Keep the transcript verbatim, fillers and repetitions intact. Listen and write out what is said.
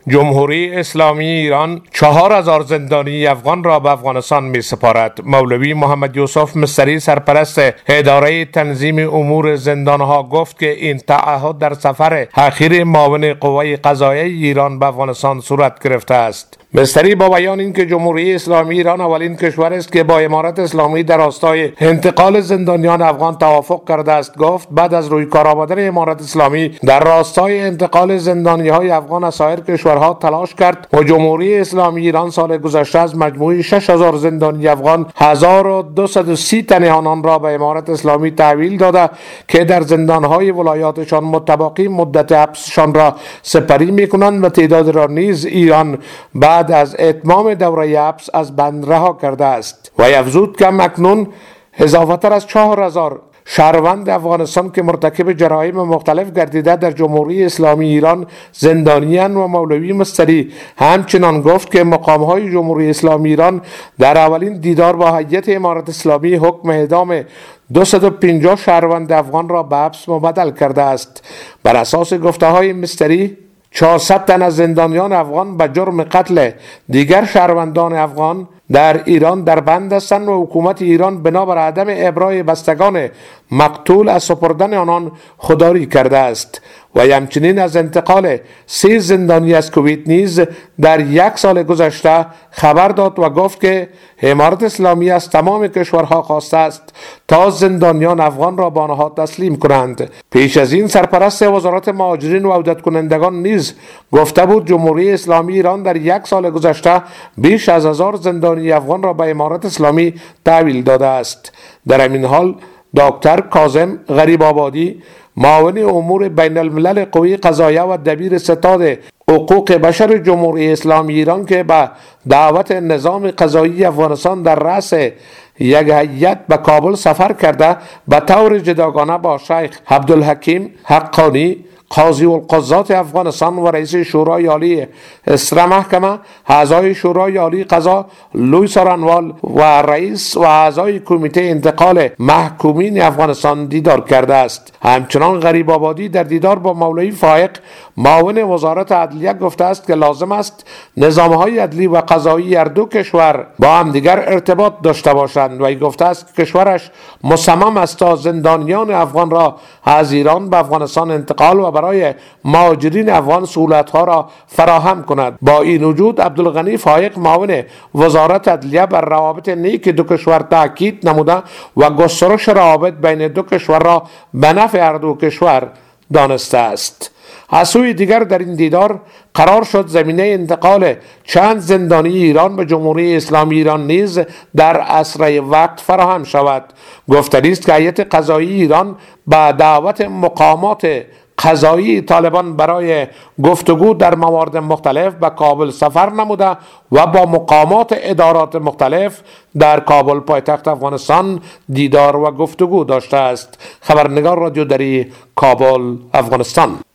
جمهوری اسلامی ایران چهار هزار زندانی افغان را به افغانستان می سپارد. مولوی محمد یوسف مستری سرپرست اداره تنظیم امور زندانها گفت که این تعهد در سفر اخیر معاون قوای قضاییه ایران به افغانستان صورت گرفته است. مستری با بیان اینکه جمهوری اسلامی ایران اولین کشور است که با امارت اسلامی در راستای انتقال زندانیان افغان توافق کرده است گفت بعد از رویکار آوردن امارت اسلامی در راستای انتقال زندانیهای افغان از سایر کشورها تلاش کرد و جمهوری اسلامی ایران سال گذشته از مجموع شش هزار زندانی افغان هزار و دویست و سی تن آنان را به امارت اسلامی تحویل داده که در زندانهای ولایاتشان متباقی مدت حبسشان را سپری میکنند و تعداد را نیز ایران بعد از اتمام دوره حبس از بند رها کرده است. و افزود که اکنون اضافه تر از چهار هزار شهروند افغانستان که مرتکب جرایم مختلف گردیده در جمهوری اسلامی ایران زندانیان. و مولوی مستری همچنان گفت که مقامهای جمهوری اسلامی ایران در اولین دیدار با هیئت امارت اسلامی حکم اعدام دویست و پنجاه شهروند افغان را به حبس مبدل کرده است. بر اساس گفته های مستری چهارصد تن از زندانیان افغان به جرم قتل دیگر شهروندان افغان در ایران در بند هستند و حکومت ایران بنابر عدم ابرای بستگان مقتول از سپردن آنان خودداری کرده است. و همچنین از انتقال سه زندانی از کویت نیز در یک سال گذشته خبر داد و گفت که امارت اسلامی از تمام کشورها خواسته است تا زندانیان افغان را به آنها تسلیم کنند. پیش از این سرپرست وزارت مهاجرین و عودت کنندگان نیز گفته بود جمهوری اسلامی ایران در یک سال گذشته بیش از هزار زندانی افغان را به امارت اسلامی تحویل داده است. در همین حال دکتر کاظم غریب آبادی معاون امور بین الملل قوی قضاییه و دبیر ستاد حقوق بشر جمهوری اسلامی ایران که به دعوت نظام قضایی افغانستان در رأس یک هیئت به کابل سفر کرده به طور جداگانه با شیخ عبدالحکیم حقانی قاضی القضات افغانستان و رئیس شورای عالی اسره محکمه، اعضای شورای عالی قضا لوی سارنوال و رئیس و اعضای کمیته انتقال محکومین افغانستان دیدار کرده است. همچنان غریب آبادی در دیدار با مولوی فائق معاون وزارت عدلیه گفته است که لازم است نظامهای عدلی و قضایی هر دو کشور با هم دیگر ارتباط داشته باشند و ای گفته است که کشورش مصمم است تا زندانیان افغان را از ایران به افغانستان انتقال و برای مهاجرین افغان سهولت‌ها را فراهم کند. با این وجود عبدالغنی فائق معاون وزارت عدلیه بر روابط نیک دو کشور تاکید نموده و گسترش روابط بین دو کشور را به نفع هر دو کشور دانسته است. از سوی دیگر در این دیدار قرار شد زمینه انتقال چند زندانی ایران به جمهوری اسلامی ایران نیز در اسرع وقت فراهم شود. گفتنی است که هیئت قضایی ایران با دعوت مقامات قضایی طالبان برای گفتگو در موارد مختلف به کابل سفر نموده و با مقامات ادارات مختلف در کابل پایتخت افغانستان دیدار و گفتگو داشته است. خبرنگار رادیو دری، کابل، افغانستان.